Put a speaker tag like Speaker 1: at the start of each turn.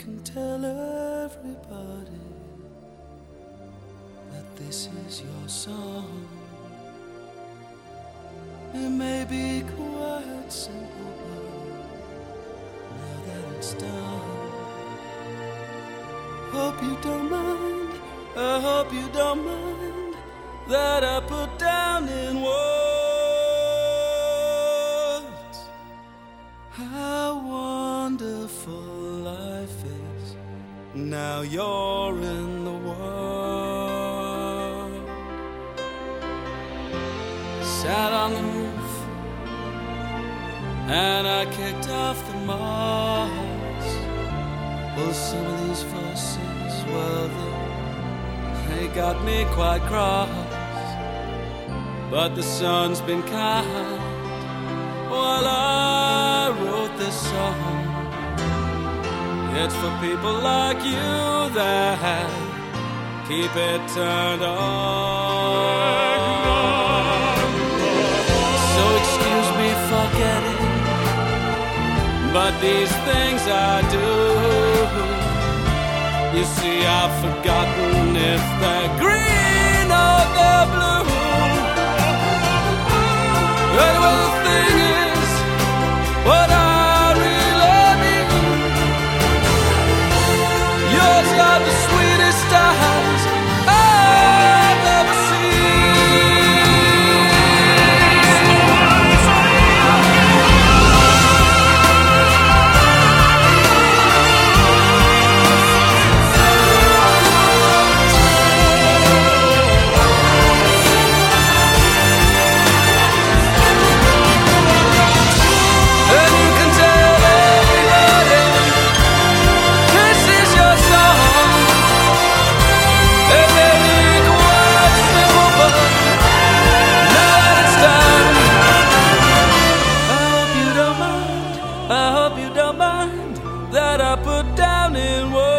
Speaker 1: can tell everybody that this is your song. It may be quite simple, but now that it's done, hope you don't mind, I hope you don't mind that I put down in words how wonderful life is now you're in the world. Sat on the roof and I kicked off the moss. Well, some of these forces, well, they got me quite cross. But the sun's been kind while I wrote this song. It's for people like you that keep it turned on. So excuse me for getting, but these things I do, you see, I've forgotten if they're green or they're blue. Anyway, the thing is, what I really mean, yours are the sweetest eyes I've ever that I put down in words